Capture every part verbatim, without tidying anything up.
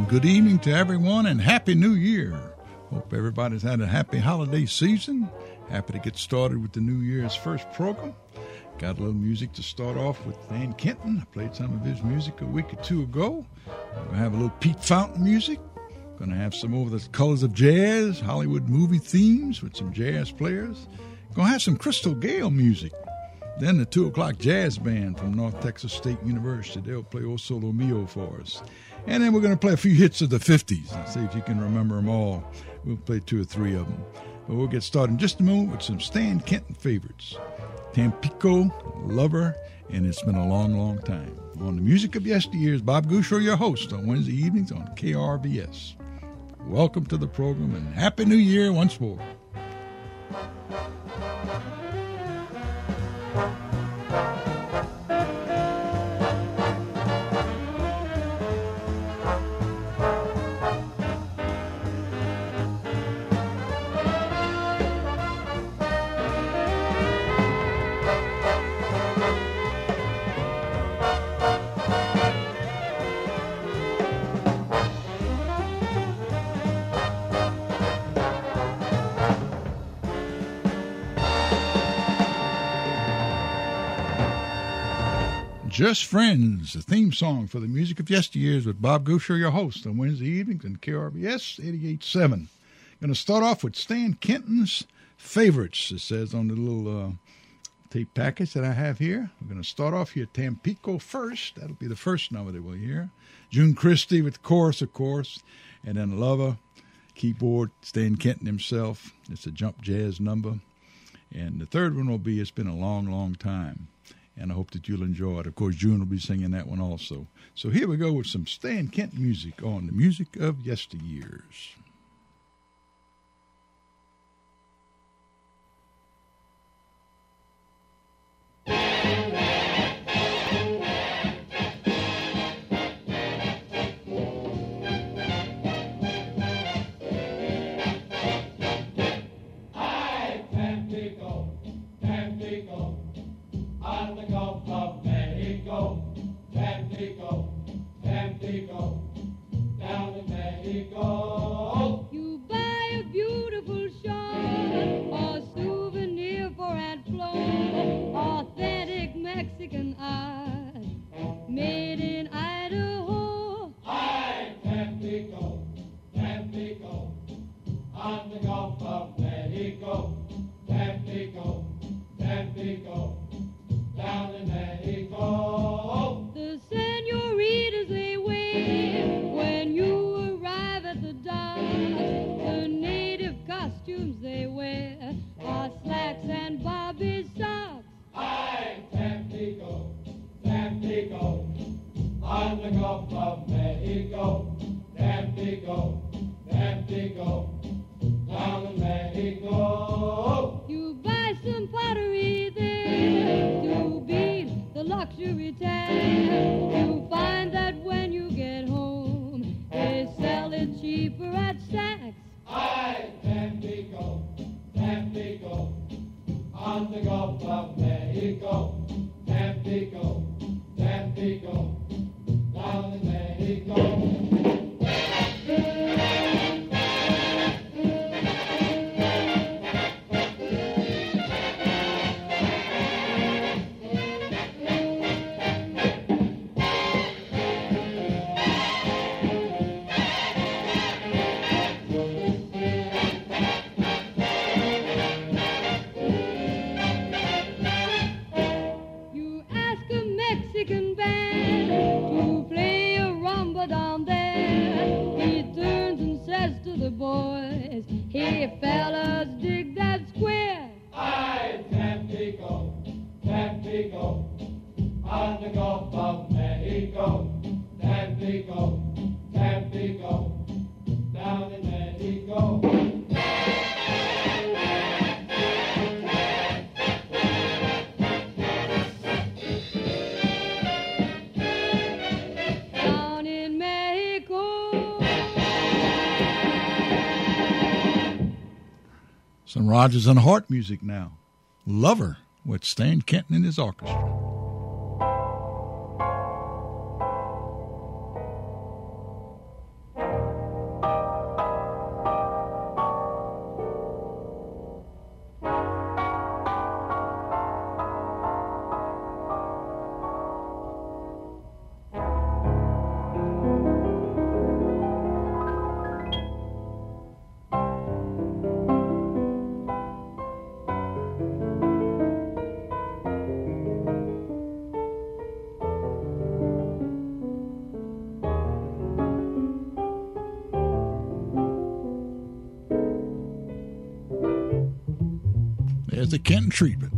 good evening to everyone, and Happy New Year. Hope everybody's had a happy holiday season. Happy to get started with the New Year's first program. Got a little music to start off with Stan Kenton. I played some of his music a week or two ago. We're going to have a little Pete Fountain music. Going to have some over the colors of jazz, Hollywood movie themes with some jazz players. Going to have some Crystal Gale music. Then the two o'clock jazz band from North Texas State University. They'll play O Solo Mio for us. And then we're going to play a few hits of the fifties and see if you can remember them all. We'll play two or three of them. But we'll get started in just a moment with some Stan Kenton favorites. Tampico, Lover, and It's Been a Long, Long Time. On the Music of Yesteryears, Bob Goucher, your host on Wednesday evenings on K R B S. Welcome to the program and Happy New Year once more. Just Friends, the theme song for the Music of Yesteryears with Bob Goucher, your host on Wednesday evenings on K R B S eighty-eight point seven. Going to start off with Stan Kenton's favorites, it says on the little uh, tape package that I have here. We're going to start off here, Tampico first. That'll be the first number that we'll hear. June Christie with the chorus, of course. And then Lover, keyboard, Stan Kenton himself. It's a jump jazz number. And the third one will be It's Been a Long, Long Time. And I hope that you'll enjoy it. Of course, June will be singing that one also. So here we go with some Stan Kenton music on the Music of Yesteryears. Tampico, down in Mexico. You buy a beautiful shawl or souvenir for Aunt Flo. Authentic Mexican art made in Idaho. Hi, Tampico, Tampico, on the Gulf of Mexico. Tampico, Tampico, down in Mexico. The senoritas, they wave when you arrive at the dock. The native costumes they wear are slacks and bobby socks. Hi, Tampico, Tampico, on the Gulf of Mexico. Tampico, Tampico, down in Mexico. You buy some pottery there to beat the luxury tag. You find that when you get home, they sell it cheaper at Saks. Hi, Tampico, Tampico, on the Gulf of Mexico. Tampico, Tampico, down in Mexico. Boys, hey fellas, dig that square. Hi, Tampico, Tampico, on the Gulf of Mexico. Tampico, Tampico, down in Mexico. Some Rodgers and Hart music now. Lover with Stan Kenton and his orchestra. There's the Kenton treatment.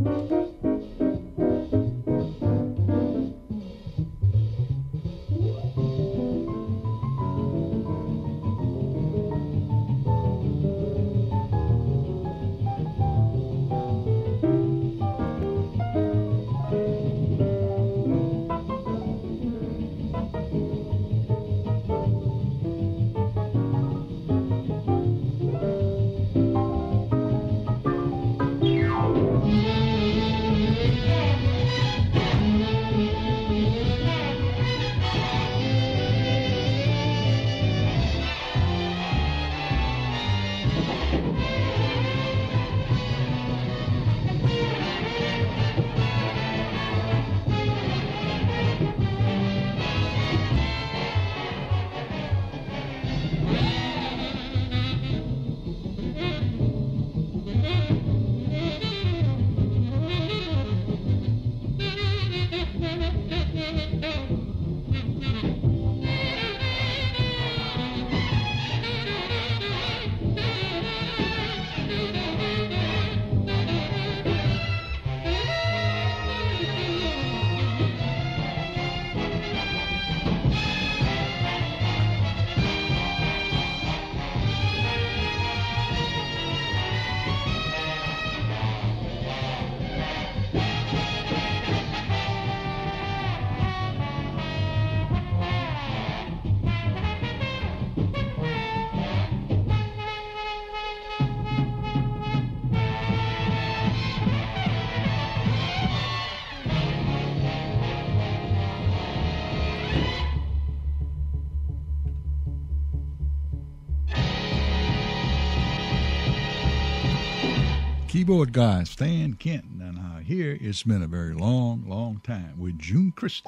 Keyboard guy Stan Kenton, and uh, here it's been a very long, long time with June Christie.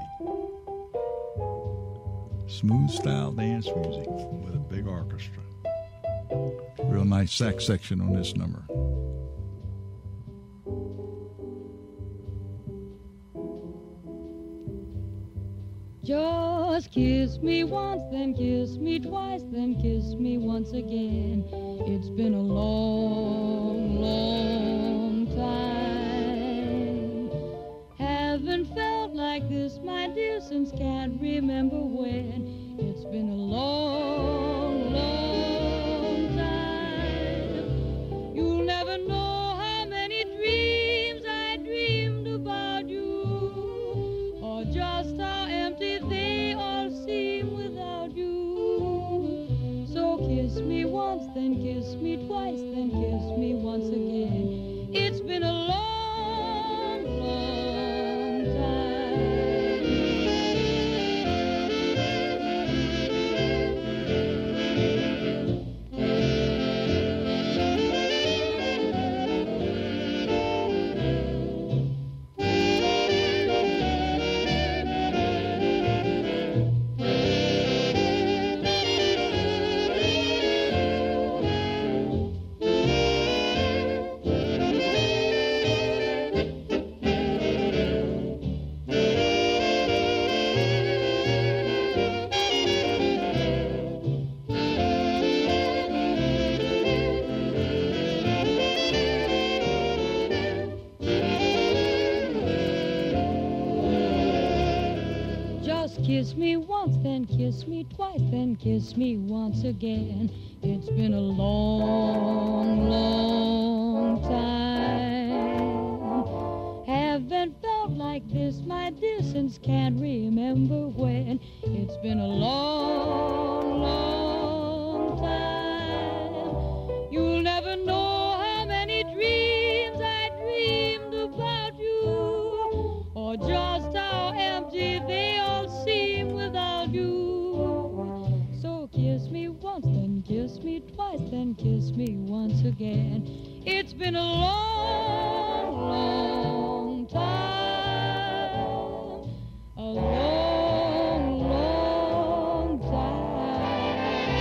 Smooth style dance music with a big orchestra. Real nice sax section on this number. Just kiss me once, then kiss me twice, then kiss me once again. It's been a long, long time. Haven't felt like this, my dear, since can't remember when. It's been a long, long time. You'll never know how many dreams I dreamed about you, or just how empty they all seem without you. So kiss me once, then kiss me twice, then kiss me once again. It's been a long, long time. Kiss me once, then kiss me twice, then kiss me once again. It's been a long, long time. Haven't felt like this, my dear, since can't remember when. It's been a long, long time. You'll never know how many dreams I dreamed about you, or just how empty they all seem without you. So kiss me once, then kiss me twice, then kiss me once again. It's been a long, long time. A long, long time.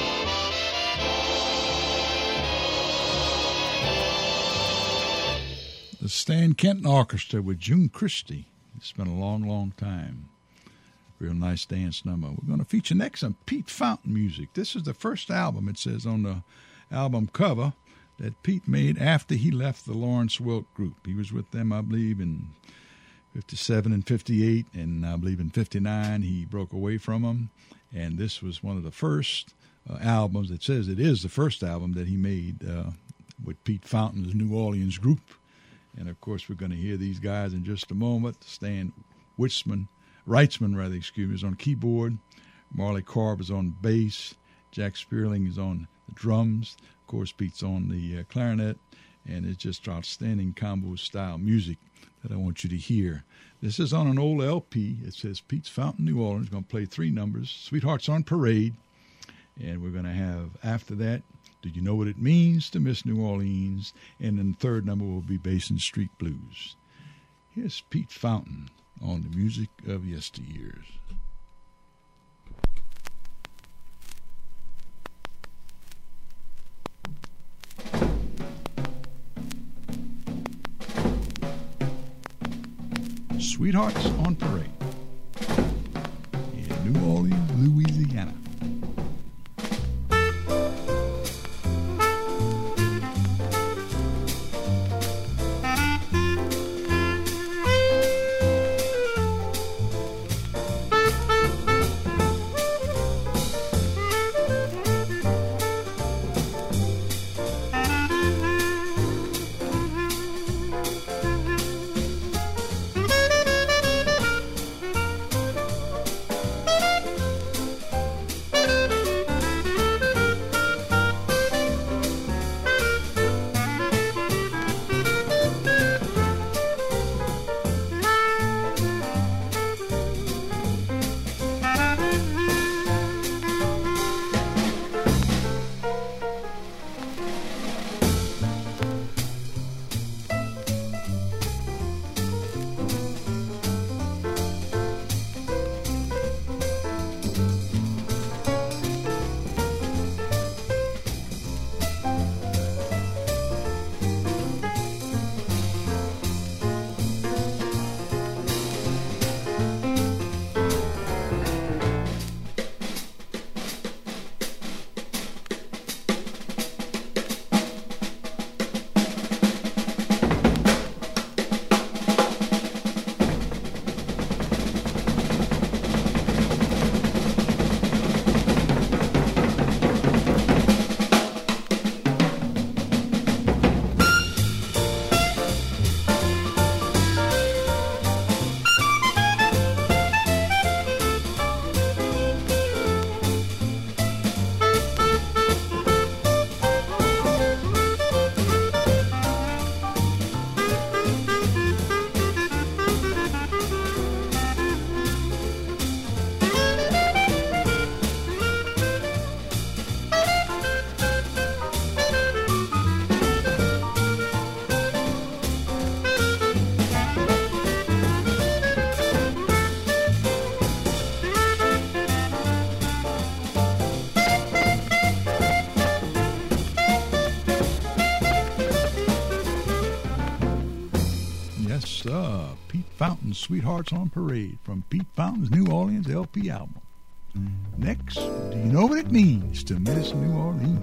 The Stan Kenton Orchestra with June Christie. It's been a long, long time. Real nice dance number. We're going to feature next some Pete Fountain music. This is the first album, it says on the album cover, that Pete made after he left the Lawrence Welk Group. He was with them, I believe, in fifty-seven and fifty-eight, and I believe in fifty-nine he broke away from them. And this was one of the first uh, albums. It says it is the first album that he made uh, with Pete Fountain's New Orleans Group. And, of course, we're going to hear these guys in just a moment. Stan Weitzman, Reitzman, rather, excuse me, is on keyboard. Marley Carb is on bass. Jack Spearling is on the drums. Of course, Pete's on the uh, clarinet. And it's just outstanding combo-style music that I want you to hear. This is on an old L P. It says Pete's Fountain, New Orleans. Going to play three numbers. Sweethearts on Parade. And we're going to have, after that, Do You Know What It Means to Miss New Orleans? And then the third number will be Basin Street Blues. Here's Pete Fountain on the music of yesteryears. Sweethearts on Parade in New Orleans, Louisiana. Uh, Pete Fountain's Sweethearts on Parade from Pete Fountain's New Orleans L P album. Next, Do You Know What It Means to Miss New Orleans?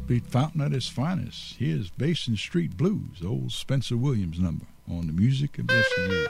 Pete Fountain at his finest. Here's Basin Street Blues, old Spencer Williams number on the music of yesteryear.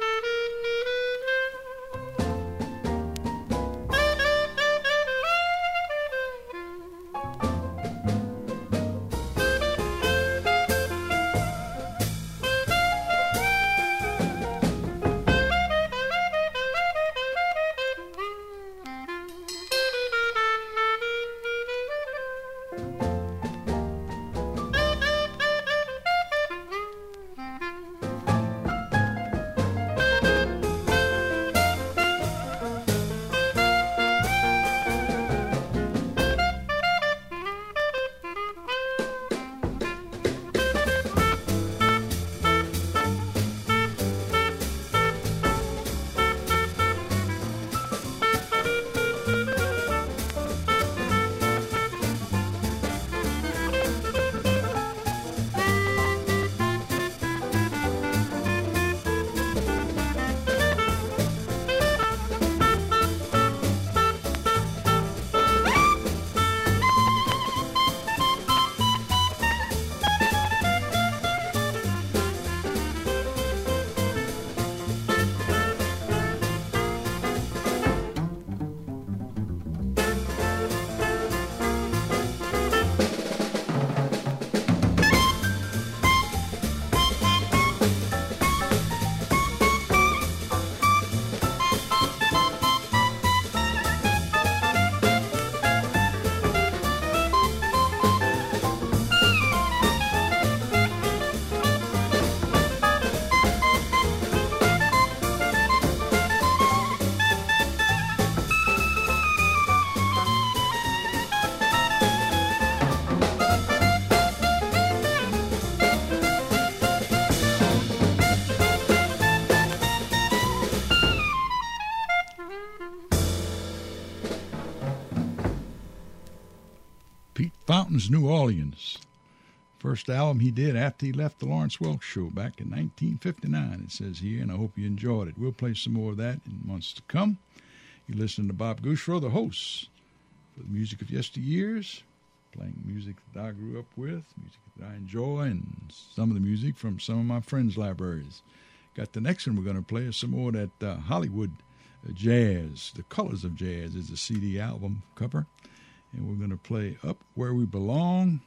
Fountain's New Orleans. First album he did after he left the Lawrence Welk Show back in nineteen fifty-nine, it says here, and I hope you enjoyed it. We'll play some more of that in months to come. You're listening to Bob Gooshrow, the host for the music of yesteryears, playing music that I grew up with, music that I enjoy, and some of the music from some of my friends' libraries. Got the next one we're going to play is some more of that uh, Hollywood uh, jazz. The Colors of Jazz is the C D album cover. And we're going to play Up Where We Belong.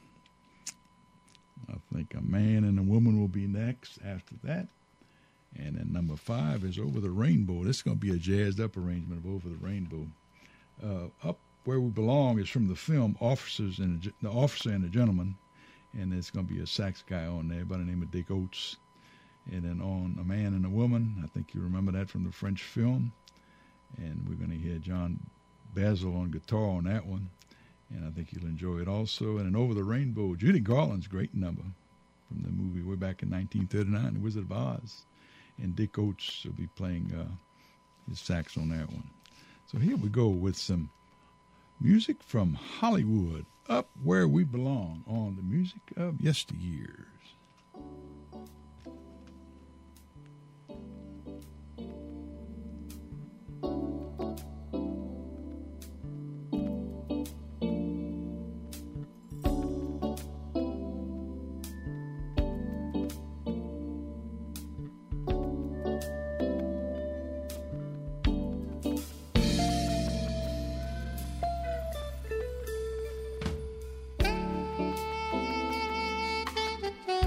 I think A Man and a Woman will be next after that. And then number five is Over the Rainbow. This is going to be a jazzed up arrangement of Over the Rainbow. Uh, Up Where We Belong is from the film Officers and The Officer and the Gentleman. And there's going to be a sax guy on there by the name of Dick Oates. And then on A Man and a Woman, I think you remember that from the French film. And we're going to hear John Basil on guitar on that one. And I think you'll enjoy it also. And then Over the Rainbow, Judy Garland's great number from the movie way back in nineteen thirty-nine, The Wizard of Oz. And Dick Oates will be playing uh, his sax on that one. So here we go with some music from Hollywood, Up Where We Belong, on the music of yesteryears. Thank you.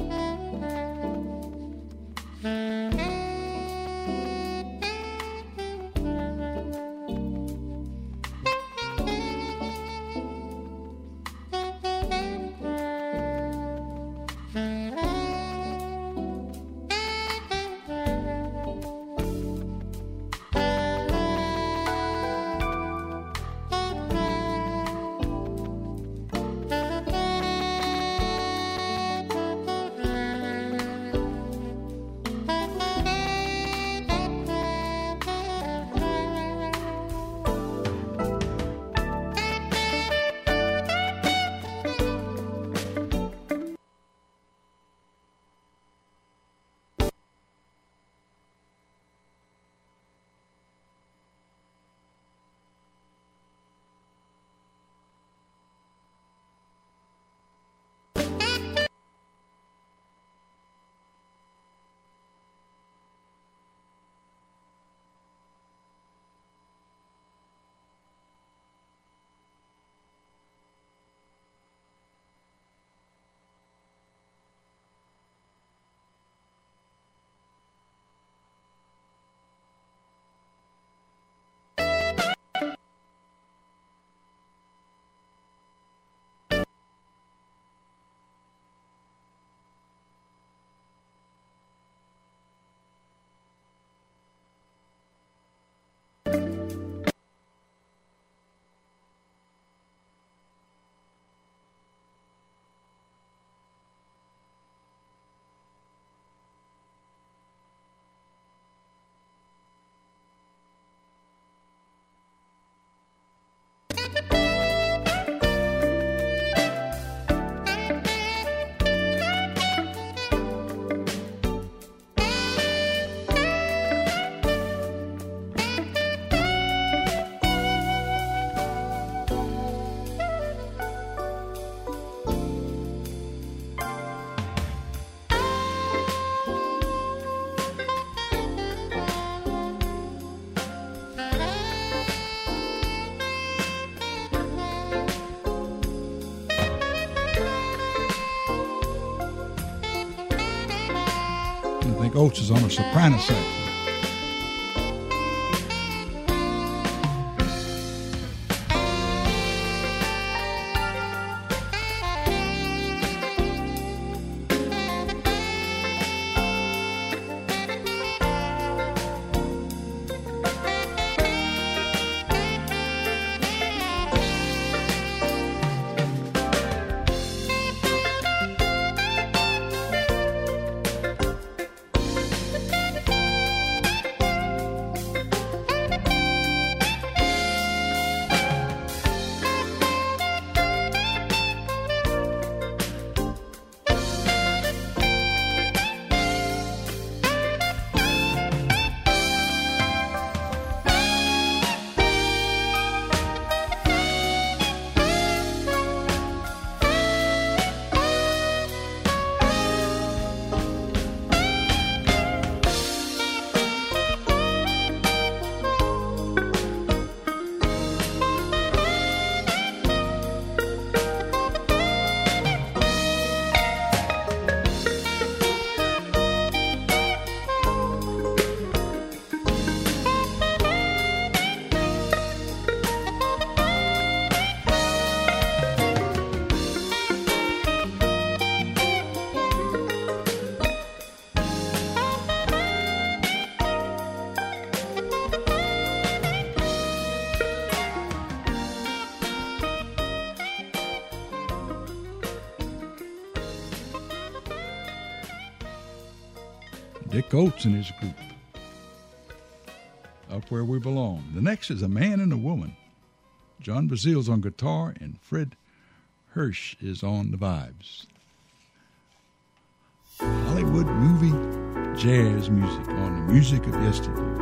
Dick Oates is on a soprano sax. Dick Oates and his group, Up Where We Belong. The next is A Man and a Woman. John Brazil's on guitar and Fred Hirsch is on the vibes. Hollywood movie jazz music on the Music of Yesterday.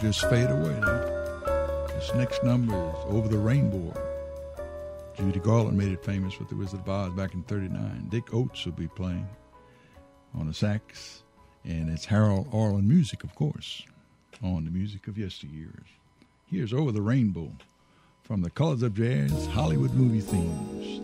just fade away. This next number is Over the Rainbow. Judy Garland made it famous with the Wizard of Oz back in thirty-nine. Dick Oates will be playing on the sax, and it's Harold Arlen music, of course, on the music of yesteryears. Here's Over the Rainbow from the Colors of Jazz Hollywood Movie Themes.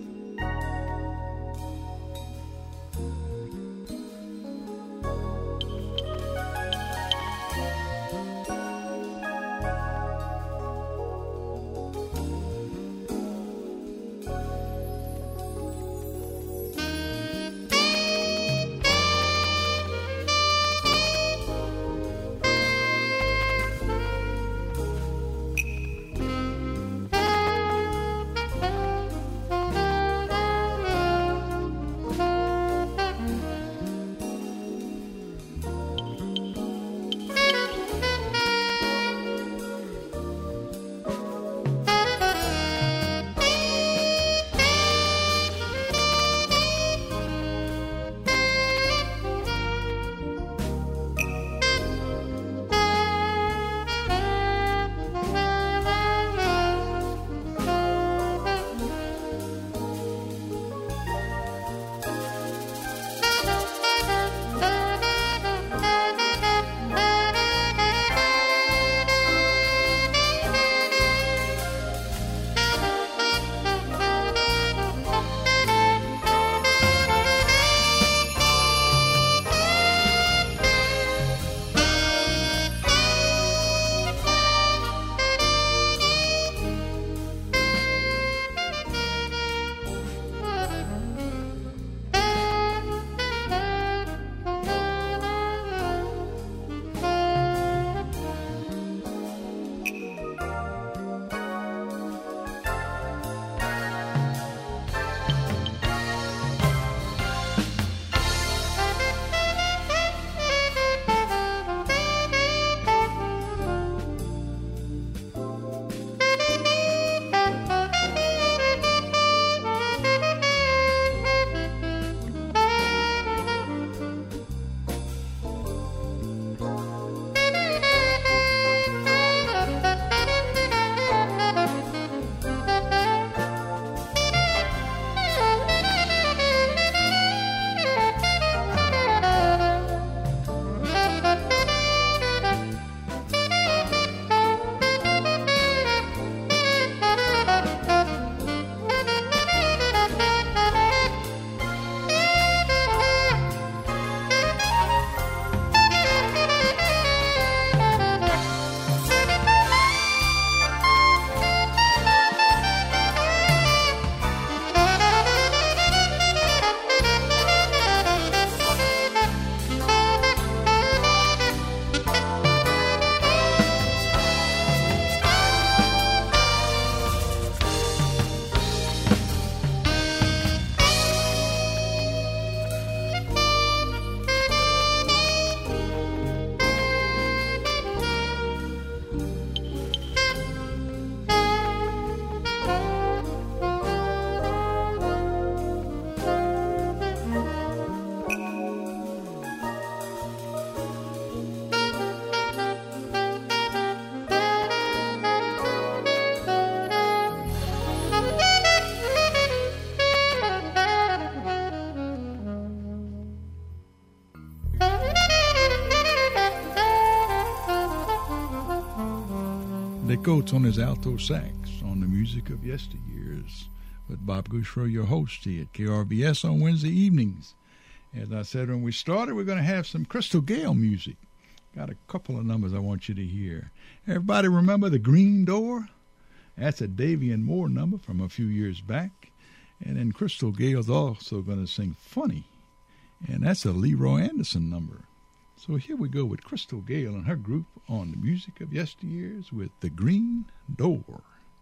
Dick Oates on his alto sax on the music of yesteryears with Bob Gushrow, your host here at K R B S on Wednesday evenings. As I said when we started, we're going to have some Crystal Gayle music. Got a couple of numbers I want you to hear. Everybody remember The Green Door? That's a Davian Moore number from a few years back. And then Crystal Gayle's also going to sing Funny. And that's a Leroy Anderson number. So here we go with Crystal Gayle and her group on the music of yesteryears with The Green Door.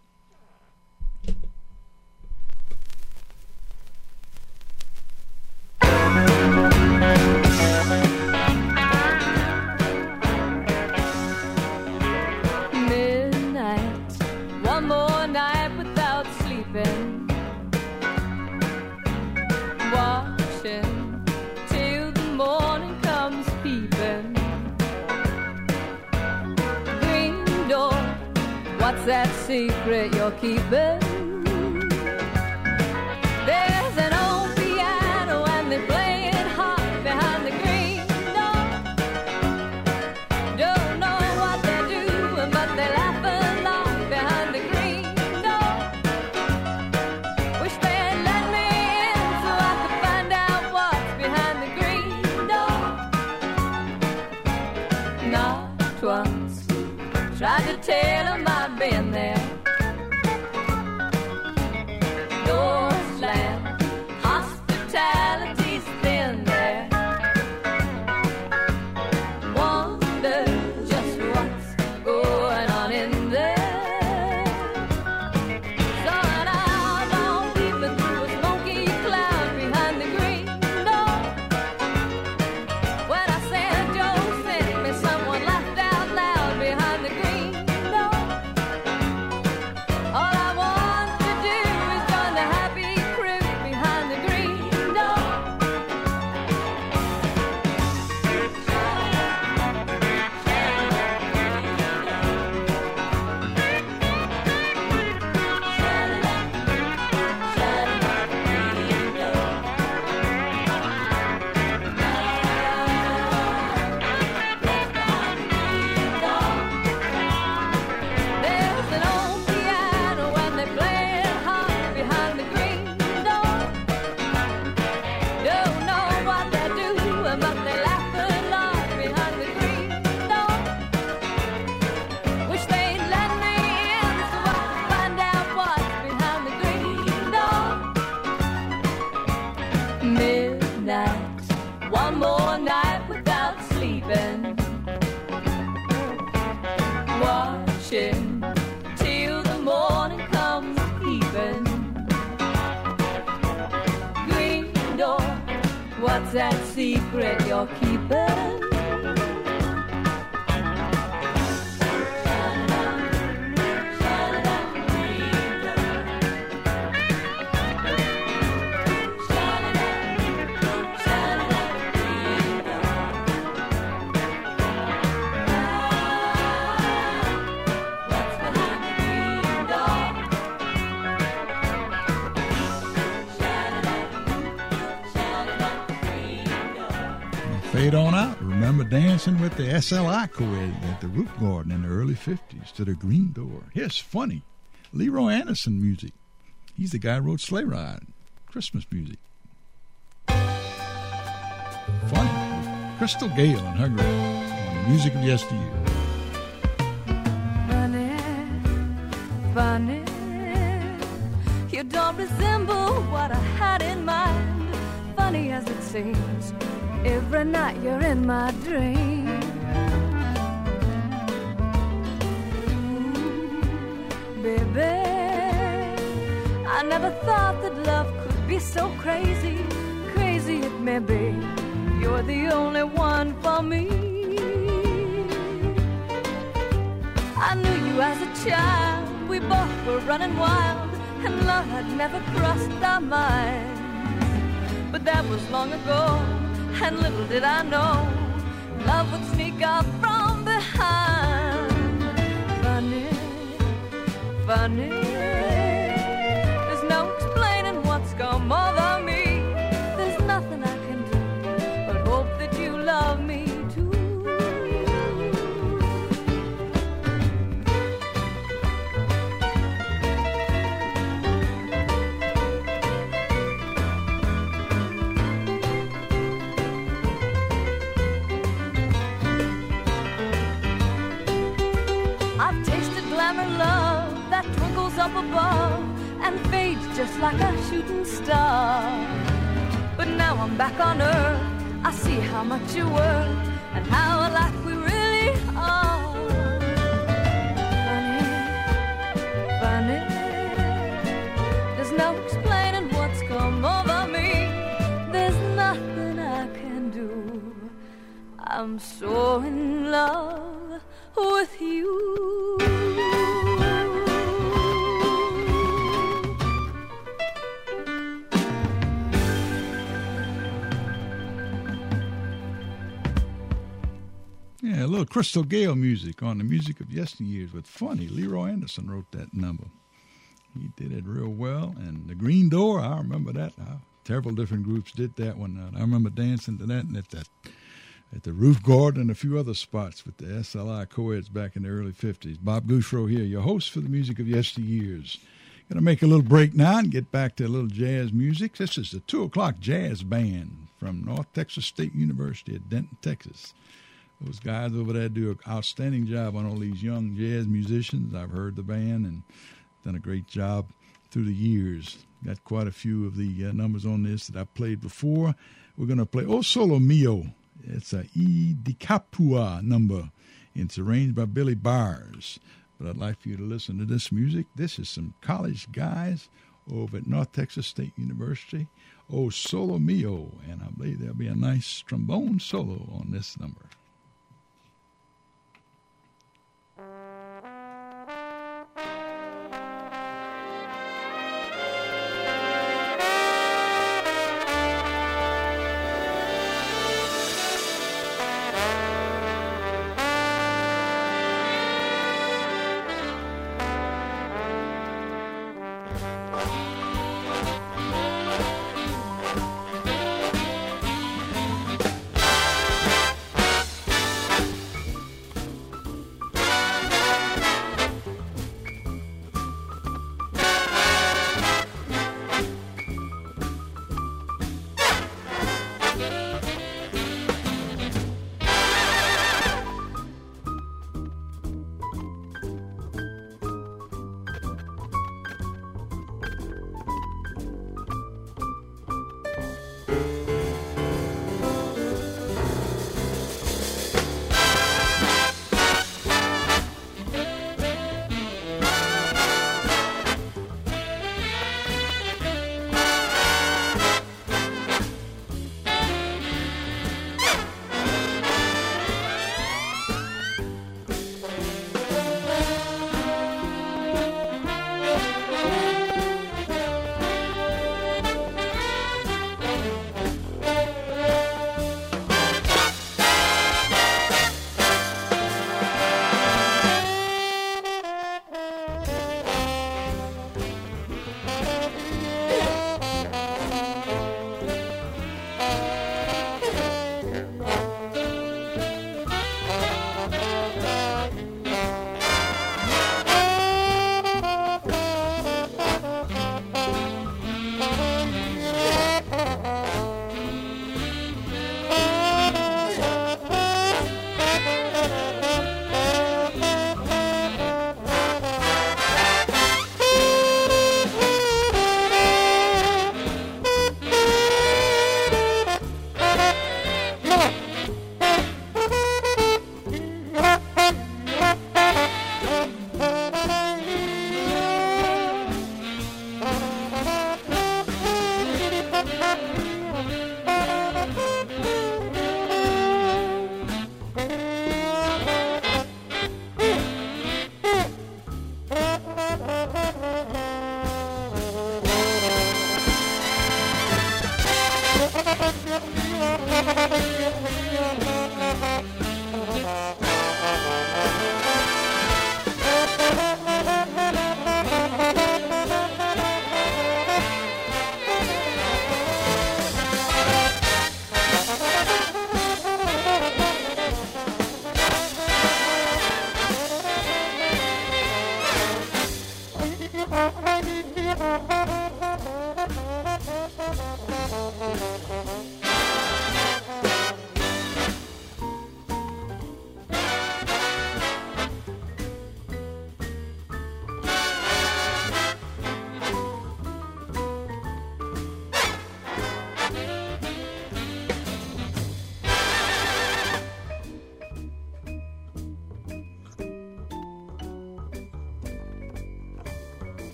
Midnight, one more night without sleeping, watching till the morning comes peeping. Green secret you're keeping? There's an old piano and they play it hard behind the green door. Don't know what they're doing, but they laugh a lot behind the green door. Wish they'd let me in so I could find out what's behind the green door. Not once tried to tell them I'd been there. Door slammed, hospitality's thin there. Wonder just what's going on in there. Sun out on peeping through a smoky cloud behind the green door. When I said Joe sent me, someone laughed out loud behind the green door. All I want to do is join the happy crew behind the green door. There's an old piano and they play it hard behind the green door. Don't know what they're doing, but they laugh a lot behind the green door. Wish they'd let me in so I could find out what's behind the green door. Midnight, one more night without sleeping. Watching till the morning comes peeping. Green door, what's that secret you're keeping? Fade on out. Remember dancing with the S L I Coed at the Root Garden in the early fifties to the Green Door. Here's Funny. Leroy Anderson music. He's the guy who wrote Sleigh Ride, Christmas music. Funny. Crystal Gale and her group on the Music of Yesteryear. Funny, funny, you don't resemble what I had in mind. Funny as it seems, every night you're in my dream. Ooh, baby, I never thought that love could be so crazy. Crazy it may be, you're the only one for me. I knew you as a child, we both were running wild, and love had never crossed our minds. But that was long ago, and little did I know, love would sneak up from behind. Funny, funny, there's no explaining what's come over me. There's nothing I can do but hope that you love me too. I've tasted glamour love that twinkles up above and fades just like a shooting star. But now I'm back on earth, I see how much you're worth and how alike we really are. Funny, funny, there's no explaining what's come over me. There's nothing I can do. I'm so in love with you. Yeah, a little Crystal Gale music on the Music of Yesteryears with Funny. Leroy Anderson wrote that number. He did it real well. And the Green Door, I remember that. Uh, several different groups did that one. Uh, I remember dancing to that and at that. At the Roof Garden and a few other spots with the S L I co-eds back in the early fifties. Bob Gooshrow here, your host for the Music of Yesteryears. Going to make a little break now and get back to a little jazz music. This is the two o'clock Jazz Band from North Texas State University at Denton, Texas. Those guys over there do an outstanding job on all these young jazz musicians. I've heard the band and done a great job through the years. Got quite a few of the uh, numbers on this that I've played before. We're going to play O Solo Mio. It's a E di Capua number. It's arranged by Billy Bars. But I'd like for you to listen to this music. This is some college guys over at North Texas State University. O Solo Mio. And I believe there'll be a nice trombone solo on this number.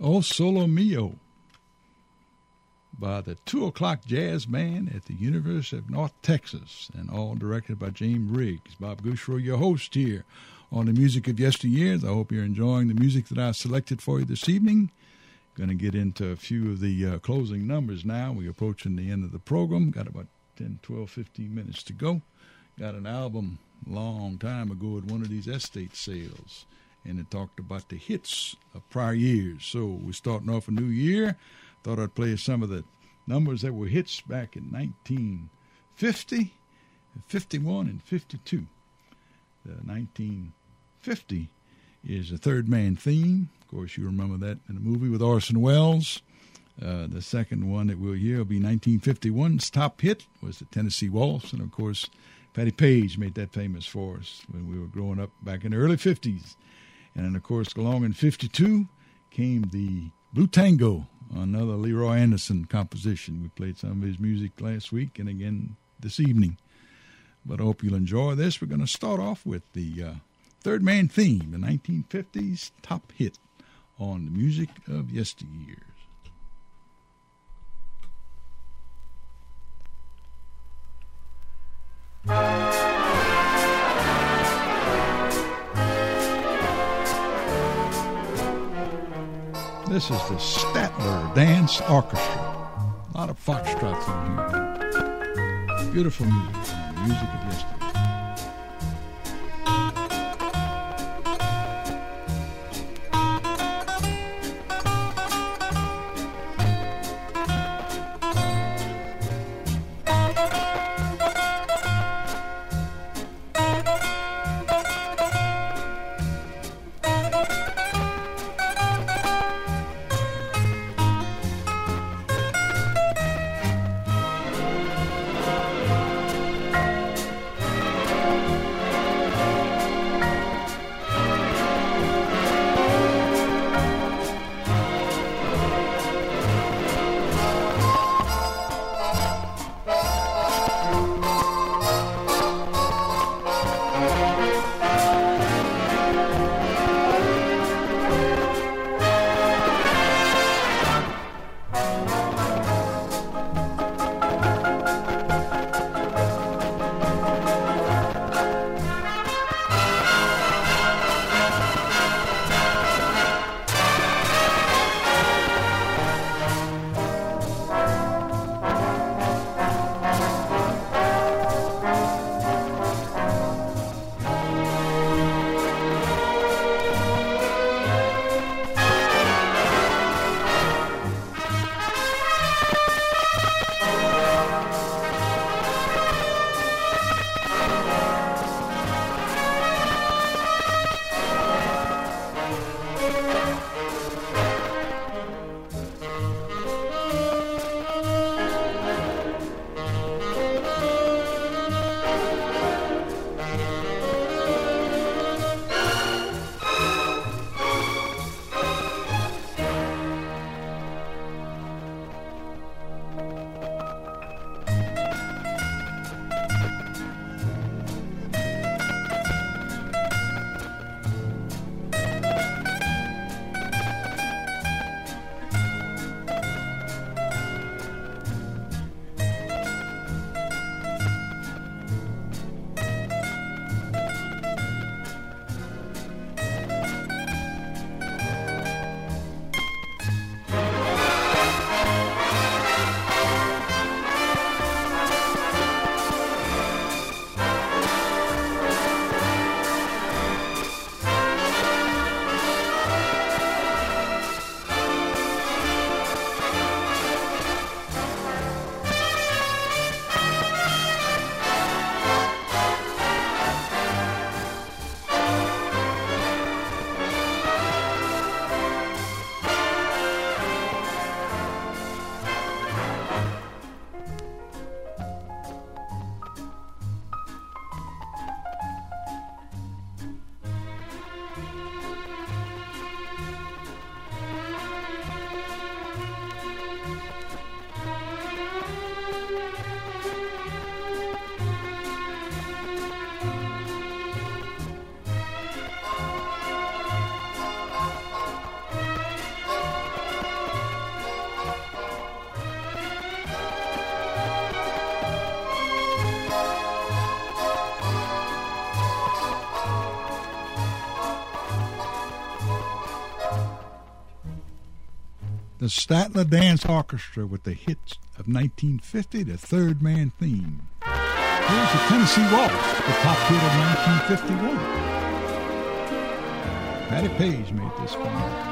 O Solo Mio by the Two O'Clock Jazz Band at the University of North Texas, and all directed by James Riggs. Bob Gushrow, your host here on the Music of Yesteryears. I hope you're enjoying the music that I selected for you this evening. Going to get into a few of the uh, closing numbers now. We're approaching the end of the program. Got about ten, twelve, fifteen minutes to go. Got an album a long time ago at one of these estate sales, and it talked about the hits of prior years. So we're starting off a new year. Thought I'd play some of the numbers that were hits back in nineteen fifty, fifty-one, and fifty-two. The nineteen fifty is a Third Man theme. Of course, you remember that in the movie with Orson Welles. Uh, the second one that we'll hear will be nineteen fifty-one's top hit was the Tennessee Waltz. And, of course, Patti Page made that famous for us when we were growing up back in the early fifties. And then, of course, along in fifty-two came the Blue Tango, another Leroy Anderson composition. We played some of his music last week and again this evening. But I hope you'll enjoy this. We're going to start off with the uh, Third Man theme, the nineteen fifties top hit on the Music of Yesteryears. This is the Statler Dance Orchestra. A lot of foxtrots in here. Beautiful music, the Music of Yesteryears. the Statler Dance Orchestra with the hits of nineteen fifty, the Third Man theme. Here's the Tennessee Waltz, the top hit of nineteen fifty-one. Patty Page made this one.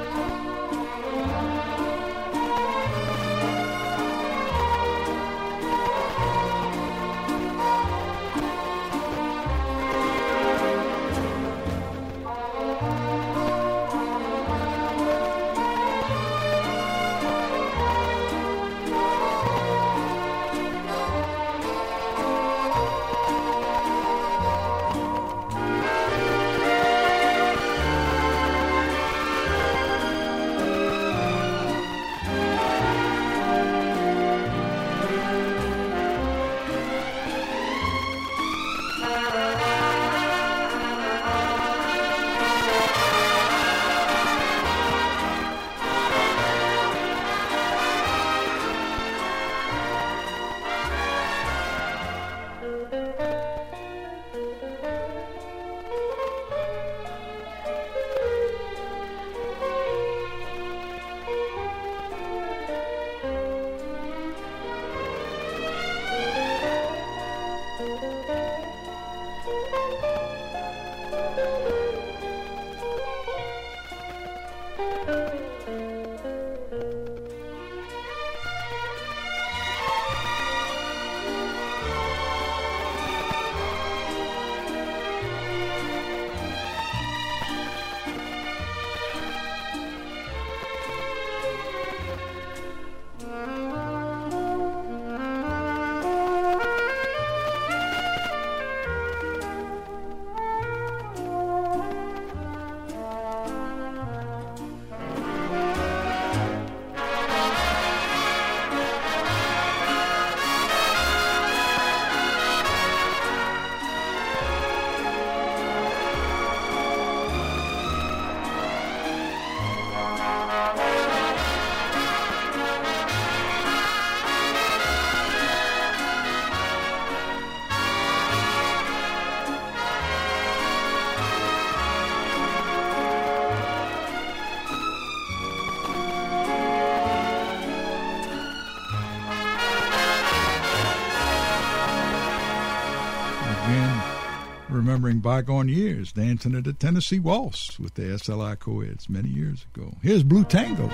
Remembering bygone years, dancing at the Tennessee Waltz with the S L I Co-Eds many years ago. Here's Blue Tango.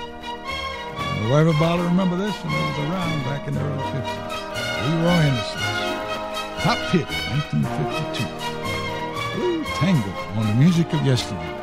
Will everybody remember this? And it was around back in the early fifties. Leroy Anderson's top hit, nineteen fifty-two. Blue Tango on the Music of Yesterday.